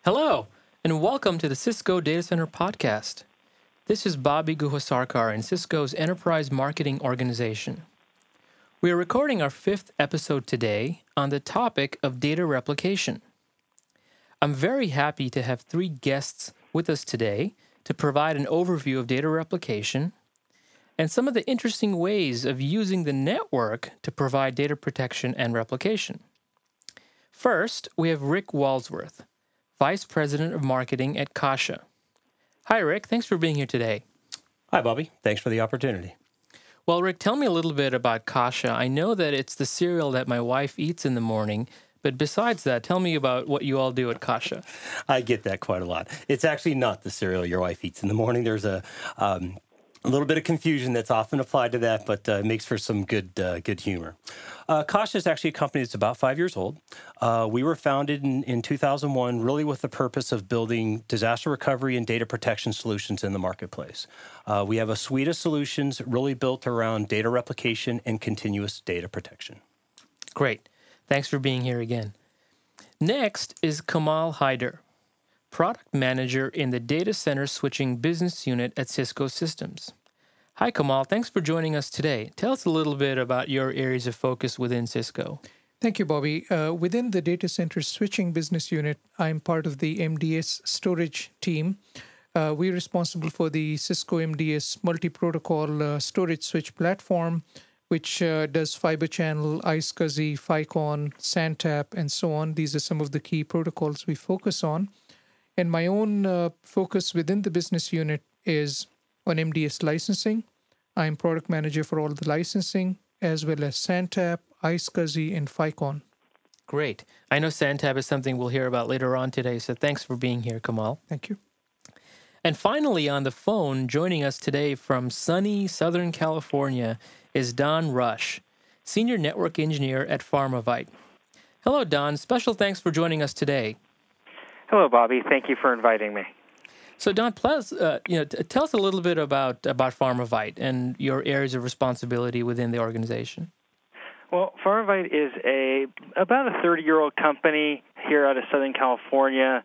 Hello, and welcome to the Cisco Data Center Podcast. This is Bobby Guhasarkar in Cisco's Enterprise Marketing Organization. We are recording our 5th episode today on the topic of data replication. I'm very happy to have 3 guests with us today to provide an overview of data replication and some of the interesting ways of using the network to provide data protection and replication. First, we have Rick Walsworth, Vice President of Marketing at Kasha. Hi, Rick. Thanks for being here today. Hi, Bobby. Thanks for the opportunity. Well, Rick, tell me a little bit about Kasha. I know that it's the cereal that my wife eats in the morning, but besides that, tell me about what you all do at Kasha. I get that quite a lot. It's actually not the cereal your wife eats in the morning. There's a little bit of confusion that's often applied to that, but it makes for some good humor. Kasha is actually a company that's about 5 years old. We were founded in 2001 really with the purpose of building disaster recovery and data protection solutions in the marketplace. We have a suite of solutions really built around data replication and continuous data protection. Great. Thanks for being here again. Next is Kamal Haider, Product Manager in the Data Center Switching Business Unit at Cisco Systems. Hi, Kamal. Thanks for joining us today. Tell us a little bit about your areas of focus within Cisco. Thank you, Bobby. Within the Data Center Switching Business Unit, I'm part of the MDS storage team. We're responsible for the Cisco MDS multi-protocol storage switch platform, which does Fiber Channel, iSCSI, FICON, SANTAP, and so on. These are some of the key protocols we focus on. And my own focus within the business unit is on MDS licensing. I'm product manager for all the licensing, as well as SANTAP, iSCSI, and FICON. Great. I know SANTAP is something we'll hear about later on today, so thanks for being here, Kamal. Thank you. And finally, on the phone, joining us today from sunny Southern California is Don Rush, Senior Network Engineer at Pharmavite. Hello, Don. Special thanks for joining us today. Hello, Bobby. Thank you for inviting me. So, Don, plus, tell us a little bit about Pharmavite and your areas of responsibility within the organization. Well, Pharmavite is about a 30-year-old company here out of Southern California.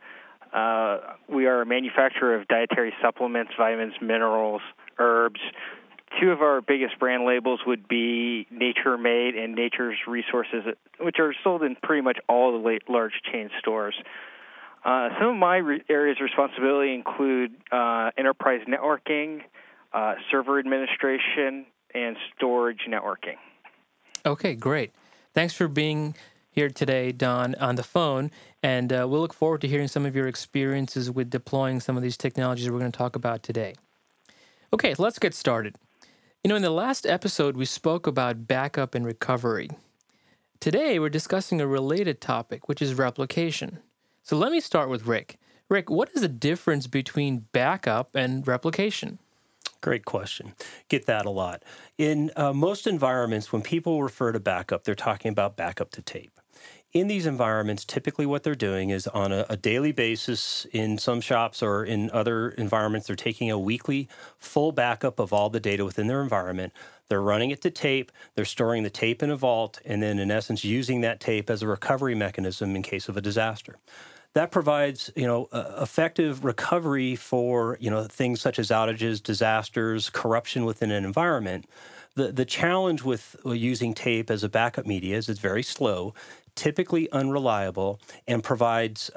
We are a manufacturer of dietary supplements, vitamins, minerals, herbs. 2 of our biggest brand labels would be Nature Made and Nature's Resources, which are sold in pretty much all the large chain stores. Some of my areas of responsibility include enterprise networking, server administration, and storage networking. Okay, great. Thanks for being here today, Don, on the phone, and we'll look forward to hearing some of your experiences with deploying some of these technologies we're going to talk about today. Okay, let's get started. In the last episode, we spoke about backup and recovery. Today, we're discussing a related topic, which is replication. So let me start with Rick. Rick, what is the difference between backup and replication? Great question. Get that a lot. In most environments, when people refer to backup, they're talking about backup to tape. In these environments, typically what they're doing is on a daily basis, in some shops or in other environments, they're taking a weekly full backup of all the data within their environment. They're running it to tape, they're storing the tape in a vault, and then in essence using that tape as a recovery mechanism in case of a disaster. That provides, effective recovery for, things such as outages, disasters, corruption within an environment. The challenge with using tape as a backup media is it's very slow, typically unreliable, and provides,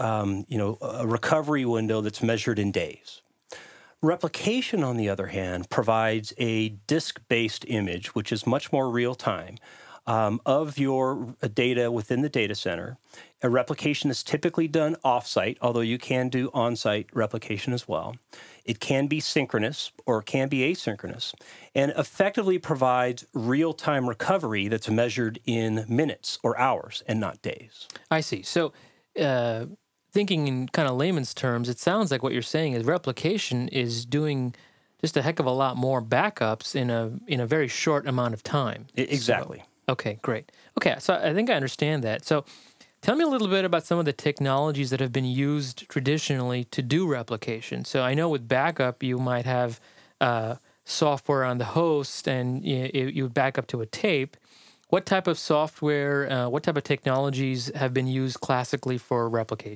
a recovery window that's measured in days. Replication, on the other hand, provides a disk-based image, which is much more real-time, of your data within the data center. A replication is typically done off-site, although you can do on-site replication as well. It can be synchronous or it can be asynchronous, and effectively provides real-time recovery that's measured in minutes or hours and not days. I see. So thinking in kind of layman's terms, it sounds like what you're saying is replication is doing just a heck of a lot more backups in a very short amount of time. Exactly. So, okay, great. Okay, so I think I understand that. So tell me a little bit about some of the technologies that have been used traditionally to do replication. So I know with backup, you might have software on the host and you would back up to a tape. What type of software, what type of technologies have been used classically for replication?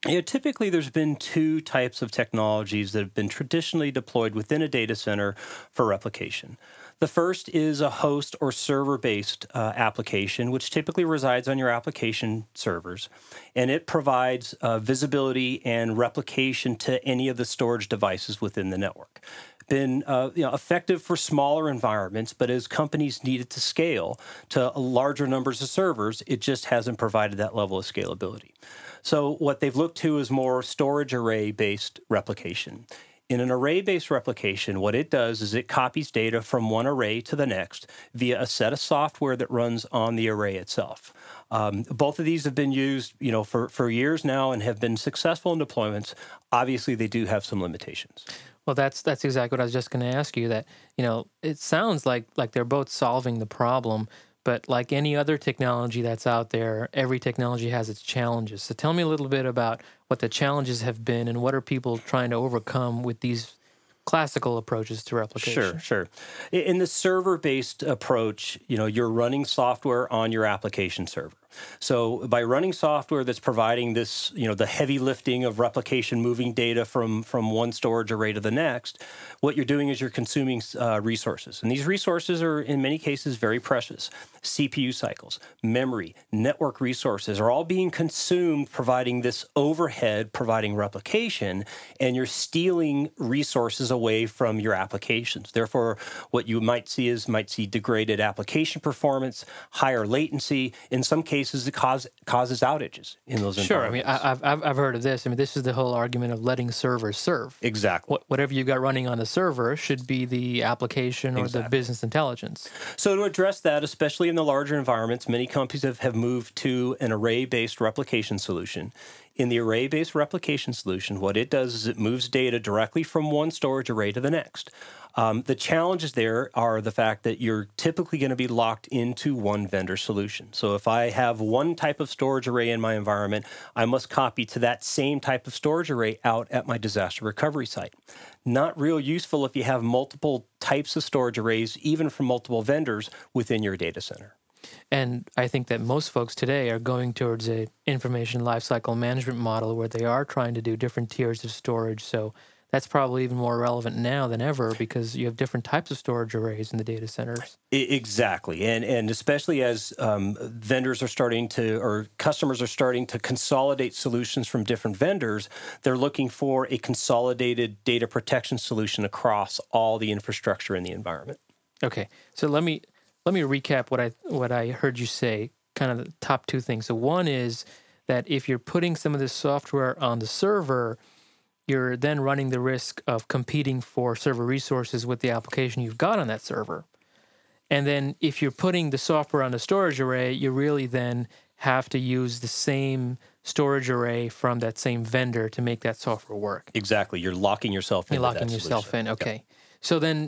Typically, there's been two types of technologies that have been traditionally deployed within a data center for replication. The first is a host or server-based application, which typically resides on your application servers, and it provides visibility and replication to any of the storage devices within the network. Been effective for smaller environments, but as companies needed to scale to larger numbers of servers, it just hasn't provided that level of scalability. So what they've looked to is more storage array-based replication. In an array-based replication, what it does is it copies data from one array to the next via a set of software that runs on the array itself. Both of these have been used, for years now and have been successful in deployments. Obviously, they do have some limitations. Well, that's exactly what I was just going to ask you. That it sounds like they're both solving the problem, but like any other technology that's out there, every technology has its challenges. So tell me a little bit about what the challenges have been and what are people trying to overcome with these classical approaches to replication. Sure. In the server-based approach, you're running software on your application server. So by running software that's providing this, the heavy lifting of replication, moving data from one storage array to the next, what you're doing is you're consuming resources. And these resources are, in many cases, very precious. CPU cycles, memory, network resources are all being consumed, providing this overhead, providing replication, and you're stealing resources away from your applications. Therefore, what you might see degraded application performance, higher latency. In some cases, it causes outages in those environments. Sure. I mean, I've heard of this. I mean, this is the whole argument of letting servers serve. Exactly. Whatever you got running on the server should be the application or the business intelligence. So to address that, especially in the larger environments, many companies have moved to an array-based replication solution. In the array-based replication solution, what it does is it moves data directly from one storage array to the next. The challenges there are the fact that you're typically going to be locked into one vendor solution. So if I have one type of storage array in my environment, I must copy to that same type of storage array out at my disaster recovery site. Not real useful if you have multiple types of storage arrays, even from multiple vendors within your data center. And I think that most folks today are going towards a information lifecycle management model where they are trying to do different tiers of storage. So that's probably even more relevant now than ever because you have different types of storage arrays in the data centers. Exactly. And especially as vendors are starting to, or customers are starting to consolidate solutions from different vendors, they're looking for a consolidated data protection solution across all the infrastructure in the environment. Okay. So let me recap what I heard you say, kind of the top two things. So one is that if you're putting some of this software on the server, you're then running the risk of competing for server resources with the application you've got on that server. And then if you're putting the software on the storage array, you really then have to use the same storage array from that same vendor to make that software work. Exactly. You're locking yourself in. Okay. Yep. So then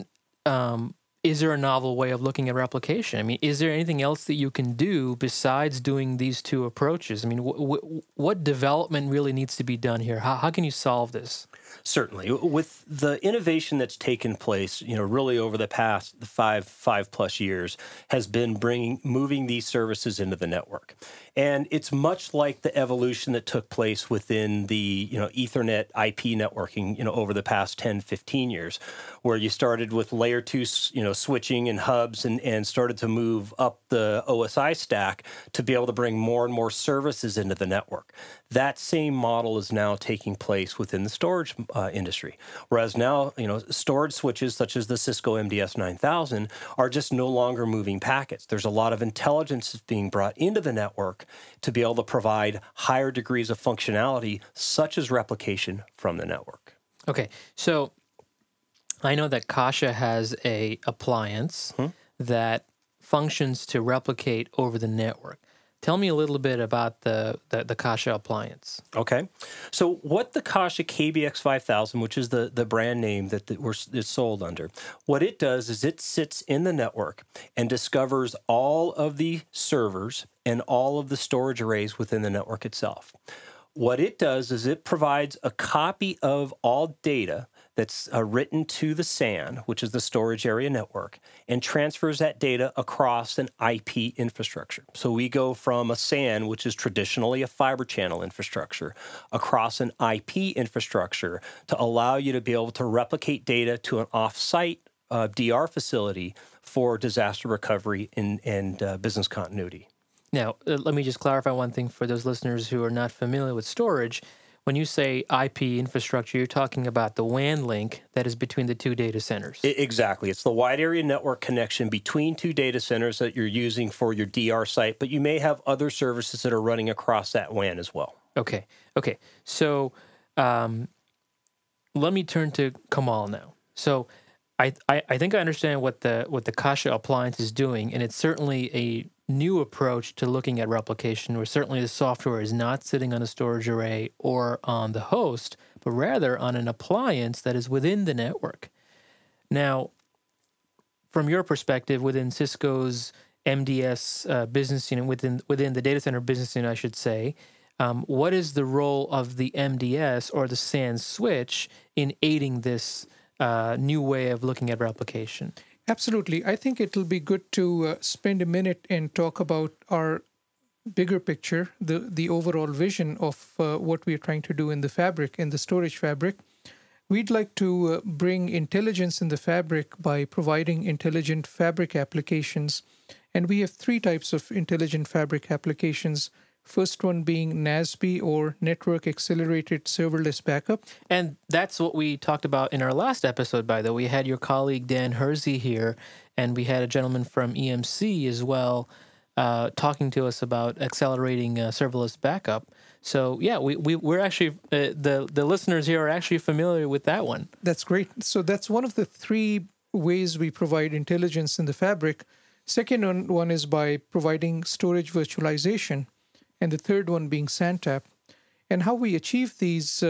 is there a novel way of looking at replication? I mean, is there anything else that you can do besides doing these two approaches? I mean, what development really needs to be done here? How can you solve this? Certainly. With the innovation that's taken place, really over the past five plus years, has been moving these services into the network. And it's much like the evolution that took place within the, Ethernet IP networking, over the past 10, 15 years, where you started with layer 2, switching and hubs and started to move up the OSI stack to be able to bring more and more services into the network. That same model is now taking place within the storage industry. Whereas now, storage switches such as the Cisco MDS 9000 are just no longer moving packets. There's a lot of intelligence that's being brought into the network to be able to provide higher degrees of functionality, such as replication from the network. Okay, so I know that Kasha has a appliance that functions to replicate over the network. Tell me a little bit about the Kasha appliance. Okay. So what the Kasha KBX 5000, which is the brand name that it's sold under, what it does is it sits in the network and discovers all of the servers and all of the storage arrays within the network itself. What it does is it provides a copy of all data that's written to the SAN, which is the storage area network, and transfers that data across an IP infrastructure. So we go from a SAN, which is traditionally a fiber channel infrastructure, across an IP infrastructure to allow you to be able to replicate data to an off-site DR facility for disaster recovery and business continuity. Now, let me just clarify one thing for those listeners who are not familiar with storage. When you say IP infrastructure, you're talking about the WAN link that is between the two data centers. Exactly. It's the wide area network connection between two data centers that you're using for your DR site, but you may have other services that are running across that WAN as well. Okay. So let me turn to Kamal now. So I think I understand what the Kasha appliance is doing, and it's certainly a new approach to looking at replication, where certainly the software is not sitting on a storage array or on the host, but rather on an appliance that is within the network. Now, from your perspective, within Cisco's MDS business unit, within the data center business unit, I should say, what is the role of the MDS or the SAN switch in aiding this new way of looking at replication? Absolutely. I think it'll be good to spend a minute and talk about our bigger picture, the overall vision of what we're trying to do in the fabric, in the storage fabric. We'd like to bring intelligence in the fabric by providing intelligent fabric applications. And we have three types of intelligent fabric applications. First one being NASB, or Network Accelerated Serverless Backup. And that's what we talked about in our last episode, by the way. We had your colleague Dan Hersey here, and we had a gentleman from EMC as well talking to us about accelerating serverless backup. So, yeah, we're actually, the listeners here are actually familiar with that one. That's great. So that's one of the three ways we provide intelligence in the fabric. Second one is by providing storage virtualization, and the third one being SANTAP. And how we achieve these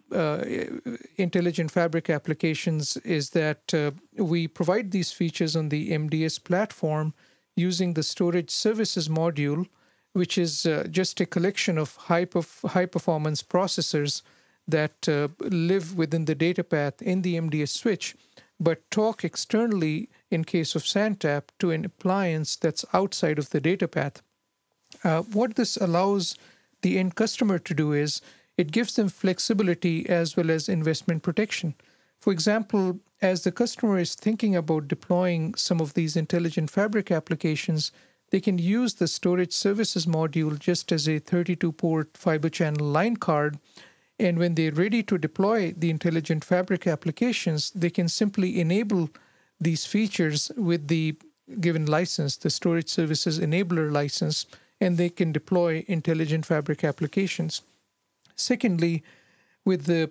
intelligent fabric applications is that we provide these features on the MDS platform using the storage services module, which is just a collection of high-performance processors that live within the data path in the MDS switch, but talk externally, in case of SANTAP, to an appliance that's outside of the data path. What this allows the end customer to do is it gives them flexibility as well as investment protection. For example, as the customer is thinking about deploying some of these intelligent fabric applications, they can use the storage services module just as a 32-port fiber channel line card. And when they're ready to deploy the intelligent fabric applications, they can simply enable these features with the given license, the storage services enabler license, and they can deploy intelligent fabric applications. Secondly, with the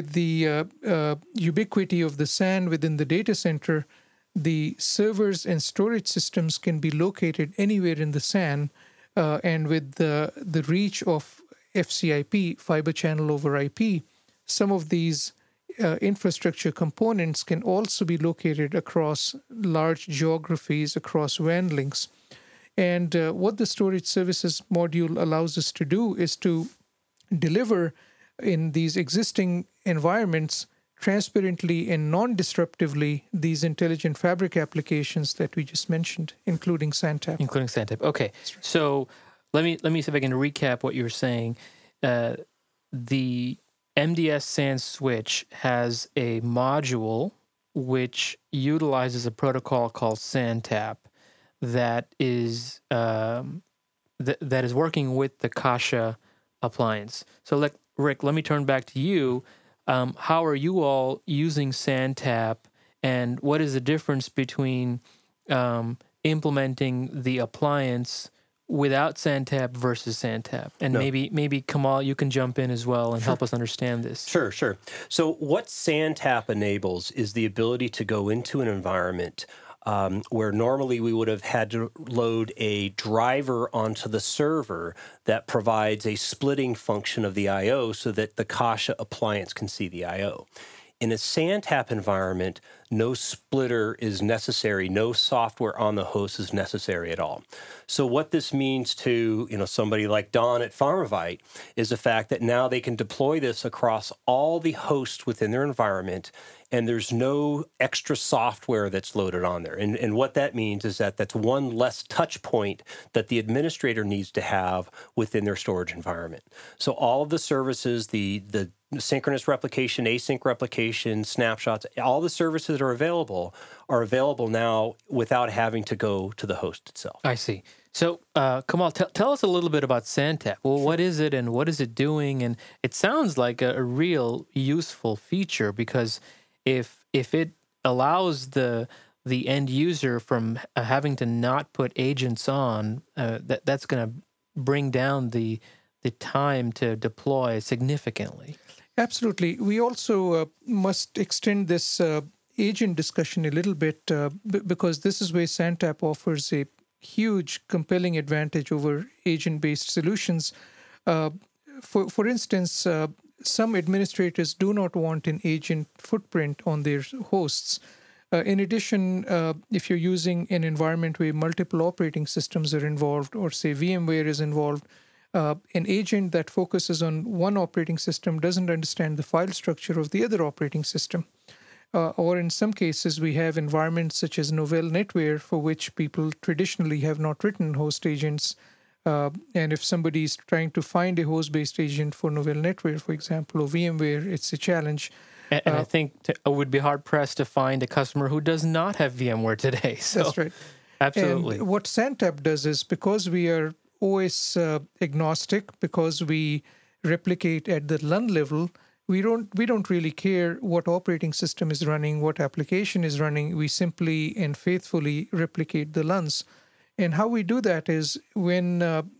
ubiquity of the SAN within the data center, the servers and storage systems can be located anywhere in the SAN, and with the reach of FCIP, fiber channel over IP, some of these infrastructure components can also be located across large geographies, across WAN links. And what the storage services module allows us to do is to deliver in these existing environments transparently and non-disruptively these intelligent fabric applications that we just mentioned, including SANTAP. Okay. So let me see if I can recap what you were saying. The MDS SAN switch has a module which utilizes a protocol called SANTAP that is that is working with the Kasha appliance. So, Rick, let me turn back to you. How are you all using SANTAP, and what is the difference between implementing the appliance without SANTAP versus SANTAP? And maybe Kamal, you can jump in as well and help us understand this. Sure. So what SANTAP enables is the ability to go into an environment where normally we would have had to load a driver onto the server that provides a splitting function of the I/O so that the Kasha appliance can see the I/O. In a SANTAP environment, no splitter is necessary. No software on the host is necessary at all. So what this means to somebody like Don at Pharmavite is the fact that now they can deploy this across all the hosts within their environment, and there's no extra software that's loaded on there. And what that means is that that's one less touch point that the administrator needs to have within their storage environment. So all of the services, the synchronous replication, async replication, snapshots, all the services that are available now without having to go to the host itself. I see. So, Kamal, tell us a little bit about SANTAP. Well, what is it and what is it doing? And it sounds like a real useful feature, because if it allows the end user from having to not put agents on, that's going to bring down the time to deploy significantly. Absolutely. We also must extend this agent discussion a little bit because this is where SANTAP offers a huge, compelling advantage over agent-based solutions. For instance, some administrators do not want an agent footprint on their hosts. In addition, if you're using an environment where multiple operating systems are involved, or say VMware is involved, an agent that focuses on one operating system doesn't understand the file structure of the other operating system. Or in some cases, we have environments such as Novell NetWare, for which people traditionally have not written host agents. And if somebody is trying to find a host-based agent for Novell NetWare, for example, or VMware, it's a challenge. And I think I would be hard-pressed to find a customer who does not have VMware today. So, that's right. Absolutely. And what SANTAP does is, because we are OS agnostic, because we replicate at the LUN level, we don't really care what operating system is running, what application is running. We simply and faithfully replicate the LUNs. And how we do that is when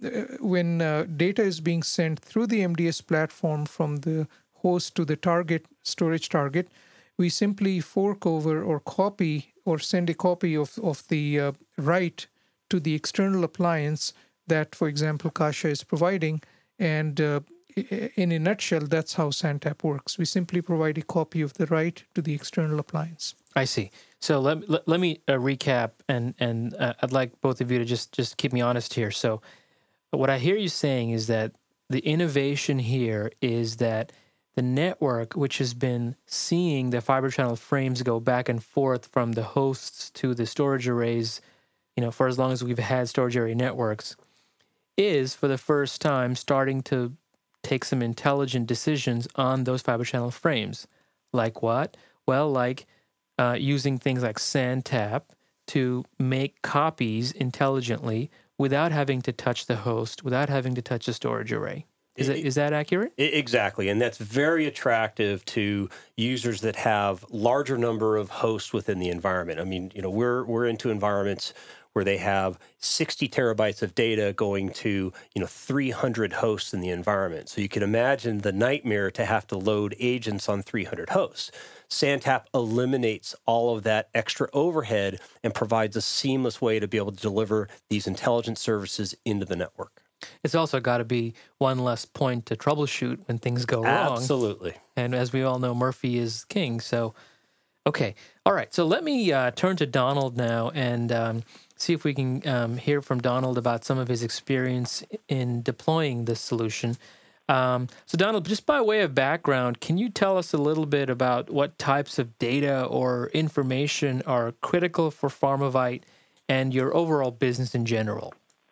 data is being sent through the MDS platform from the host to the target storage target, we simply fork over or copy or send a copy of the write to the external appliance that, for example, Kasha is providing. And in a nutshell, that's how SANTAP works. We simply provide a copy of the write to the external appliance. I see. So let me recap, and I'd like both of you to just keep me honest here. So what I hear you saying is that the innovation here is that the network, which has been seeing the fiber channel frames go back and forth from the hosts to the storage arrays, for as long as we've had storage array networks, is for the first time starting to take some intelligent decisions on those fiber channel frames. Like what? Well, like using things like SANTAP to make copies intelligently without having to touch the host, without having to touch the storage array. Is that accurate? Exactly, and that's very attractive to users that have larger number of hosts within the environment. I mean, we're into environments where they have 60 terabytes of data going to 300 hosts in the environment. So you can imagine the nightmare to have to load agents on 300 hosts. SANTAP eliminates all of that extra overhead and provides a seamless way to be able to deliver these intelligent services into the network. It's also got to be one less point to troubleshoot when things go wrong. Absolutely. And as we all know, Murphy is king. So, okay. All right. So let me turn to Donald now and see if we can hear from Donald about some of his experience in deploying this solution. So Donald, just by way of background, can you tell us a little bit about what types of data or information are critical for Pharmavite and your overall business in general?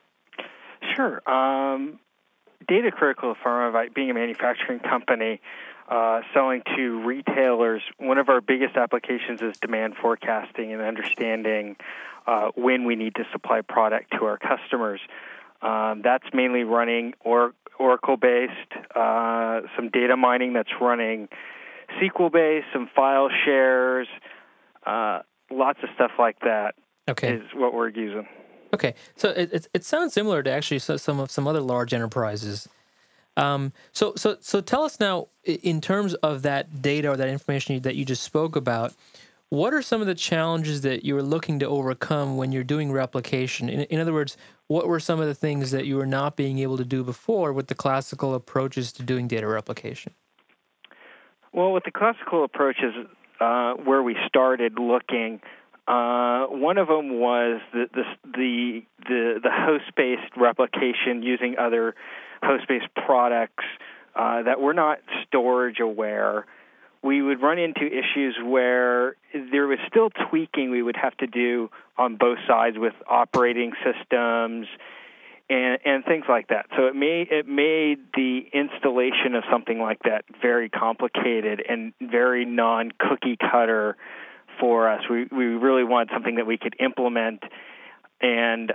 Sure. Data critical to Pharmavite, being a manufacturing company, selling to retailers, one of our biggest applications is demand forecasting and understanding when we need to supply product to our customers. That's mainly running Oracle-based, some data mining that's running SQL-based, some file shares, lots of stuff like that is what we're using. Okay, so it sounds similar to actually some other large enterprises. So tell us now, in terms of that data or that information that you just spoke about, what are some of the challenges that you were looking to overcome when you're doing replication? In other words, what were some of the things that you were not being able to do before with the classical approaches to doing data replication? Well, with the classical approaches, where we started looking, one of them was the host-based replication using other host-based products that were not storage aware. We would run into issues where there was still tweaking we would have to do on both sides with operating systems and things like that. So it made the installation of something like that very complicated and very non-cookie cutter for us. We really wanted something that we could implement and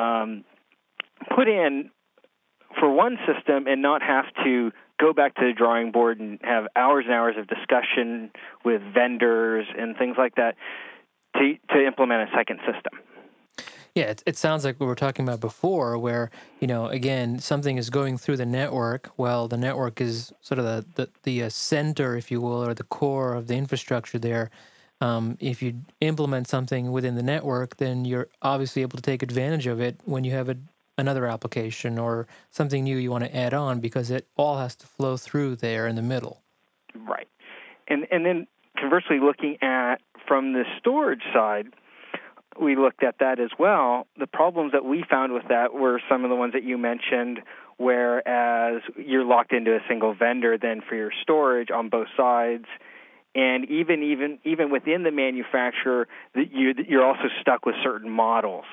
put in for one system and not have to go back to the drawing board and have hours and hours of discussion with vendors and things like that to implement a second system. Yeah, it sounds like what we were talking about before, where, again, something is going through the network. Well, the network is sort of the center, if you will, or the core of the infrastructure there. If you implement something within the network, then you're obviously able to take advantage of it when you have another application or something new you want to add on, because it all has to flow through there in the middle. Right. And then conversely, looking at from the storage side, we looked at that as well. The problems that we found with that were some of the ones that you mentioned, whereas you're locked into a single vendor then for your storage on both sides. And even within the manufacturer, you're also stuck with certain models.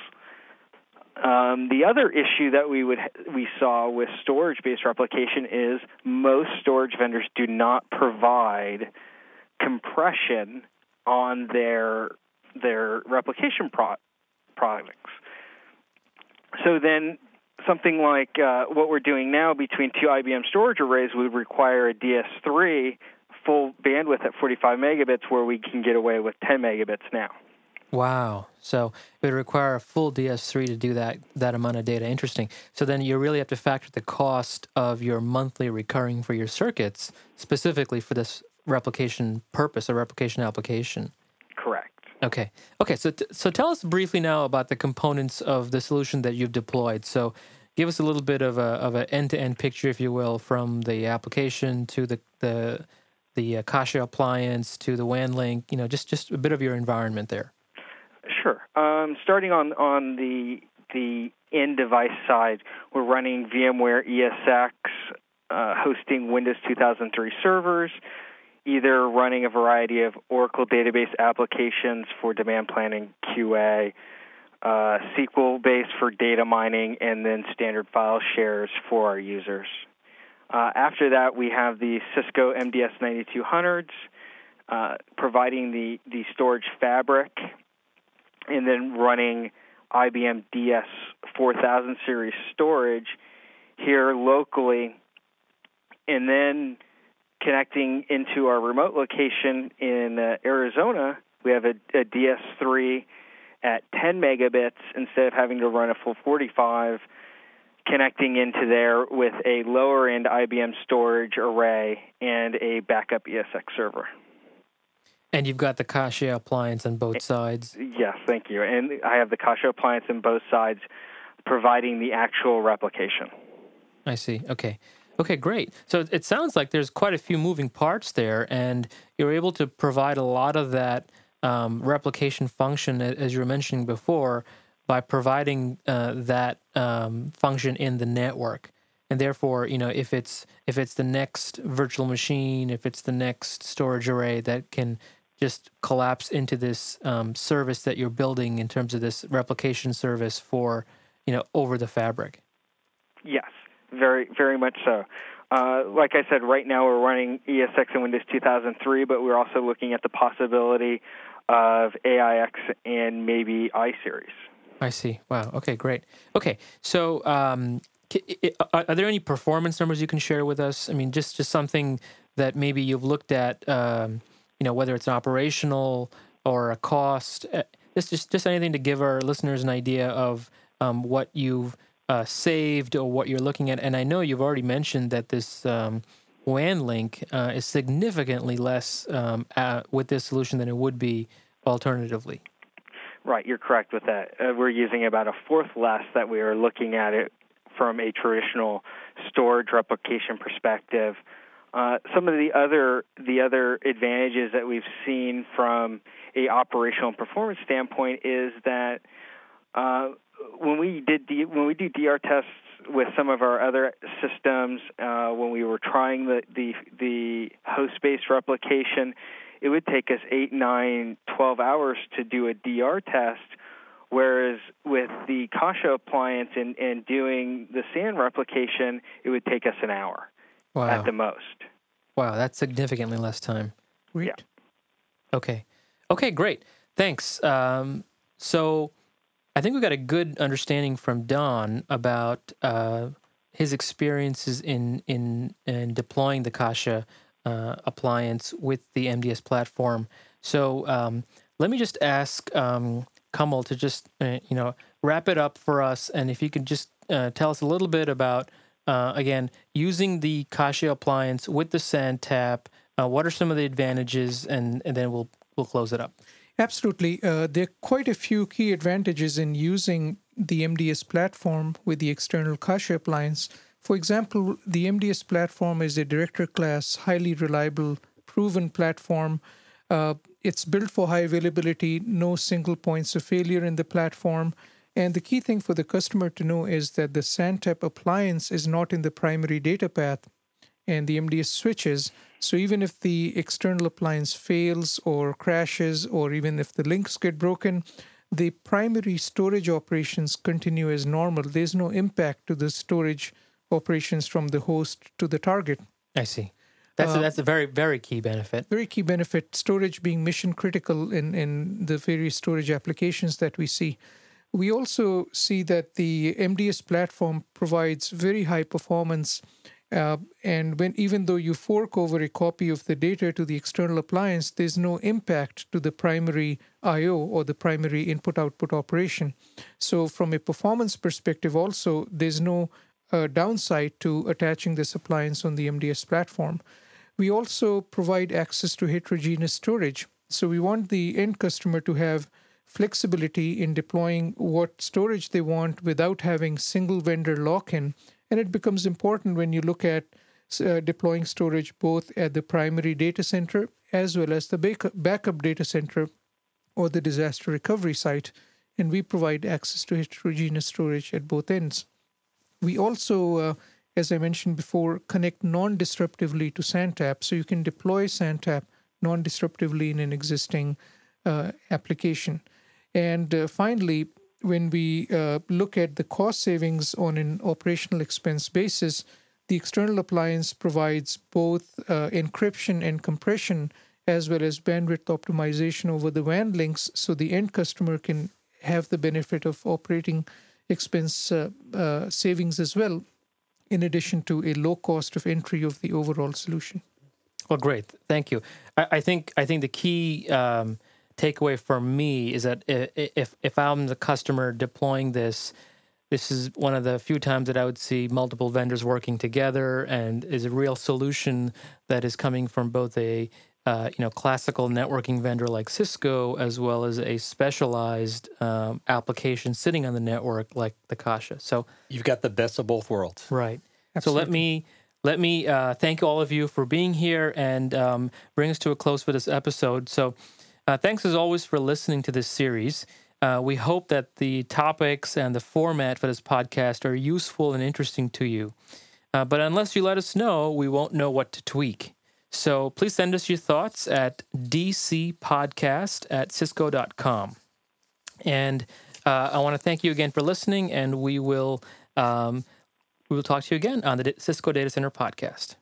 The other issue that we saw with storage-based replication is most storage vendors do not provide compression on their replication products. So then something like what we're doing now between two IBM storage arrays would require a DS3 full bandwidth at 45 megabits, where we can get away with 10 megabits now. Wow. So it would require a full DS3 to do that amount of data. Interesting. So then you really have to factor the cost of your monthly recurring for your circuits, specifically for this replication purpose or replication application. Correct. Okay. So tell us briefly now about the components of the solution that you've deployed. So give us a little bit of an end-to-end picture, if you will, from the application to the Kasia appliance to the WAN link. Just a bit of your environment there. Sure. Starting on the end device side, we're running VMware ESX, hosting Windows 2003 servers, either running a variety of Oracle database applications for demand planning, QA, SQL-based for data mining, and then standard file shares for our users. After that, we have the Cisco MDS 9200s, providing the storage fabric, and then running IBM DS 4000 series storage here locally, and then connecting into our remote location in Arizona. We have a DS3 at 10 megabits instead of having to run a full 45, connecting into there with a lower-end IBM storage array and a backup ESX server. And you've got the Kasia appliance on both sides. Yes, thank you. And I have the Kasia appliance on both sides, providing the actual replication. I see. Okay, great. So it sounds like there's quite a few moving parts there, and you're able to provide a lot of that replication function, as you were mentioning before, by providing that function in the network. And therefore, if it's the next virtual machine, if it's the next storage array that can just collapse into this service that you're building in terms of this replication service for, over the fabric. Yes, very, very much so. Like I said, right now we're running ESX and Windows 2003, but we're also looking at the possibility of AIX and maybe iSeries. I see. Wow. Okay, great. Okay, so are there any performance numbers you can share with us? I mean, just something that maybe you've looked at, whether it's operational or a cost. Just anything to give our listeners an idea of what you've saved or what you're looking at. And I know you've already mentioned that this WAN link is significantly less with this solution than it would be alternatively. Right, you're correct with that. We're using about a fourth less that we are looking at it from a traditional storage replication perspective. Some of the other advantages that we've seen from a operational and performance standpoint is that when we do DR tests with some of our other systems, when we were trying the host-based replication, it would take us 8, 9, 12 hours to do a DR test, whereas with the Kasha appliance and doing the SAN replication, it would take us an hour at the most. Wow, that's significantly less time. Great. Yeah. Okay, great. Thanks. So I think we got a good understanding from Don about his experiences in deploying the Kasha appliance with the MDS platform. So let me just ask Kamal to just wrap it up for us, and if you could just tell us a little bit about again using the Kasha appliance with the SANTAP. What are some of the advantages, and then we'll close it up. Absolutely. There are quite a few key advantages in using the MDS platform with the external Kasha appliance. For example, the MDS platform is a director class, highly reliable, proven platform. It's built for high availability, no single points of failure in the platform. And the key thing for the customer to know is that the SANTAP appliance is not in the primary data path and the MDS switches. So even if the external appliance fails or crashes, or even if the links get broken, the primary storage operations continue as normal. There's no impact to the storage operations from the host to the target. I see. That's a very, very key benefit. Very key benefit, storage being mission critical in the various storage applications that we see. We also see that the MDS platform provides very high performance, and even though you fork over a copy of the data to the external appliance, there's no impact to the primary I/O or the primary input-output operation. So from a performance perspective also, there's no downside to attaching this appliance on the MDS platform. We also provide access to heterogeneous storage. So we want the end customer to have flexibility in deploying what storage they want without having single vendor lock-in. And it becomes important when you look at deploying storage both at the primary data center as well as the backup data center or the disaster recovery site. And we provide access to heterogeneous storage at both ends. We also, as I mentioned before, connect non-disruptively to SANTAP. So you can deploy SANTAP non-disruptively in an existing application. And finally, when we look at the cost savings on an operational expense basis, the external appliance provides both encryption and compression as well as bandwidth optimization over the WAN links, so the end customer can have the benefit of operating expense savings as well, in addition to a low cost of entry of the overall solution. Well, great. Thank you. I think the key takeaway for me is that if I'm the customer deploying this is one of the few times that I would see multiple vendors working together, and is a real solution that is coming from both a classical networking vendor like Cisco as well as a specialized application sitting on the network like the Kasha. So you've got the best of both worlds. Right. Absolutely. So let me thank all of you for being here and bring us to a close for this episode. So thanks as always for listening to this series. We hope that the topics and the format for this podcast are useful and interesting to you. But unless you let us know, we won't know what to tweak. So please send us your thoughts at dcpodcast@cisco.com. And I want to thank you again for listening, and we will talk to you again on the Cisco Data Center podcast.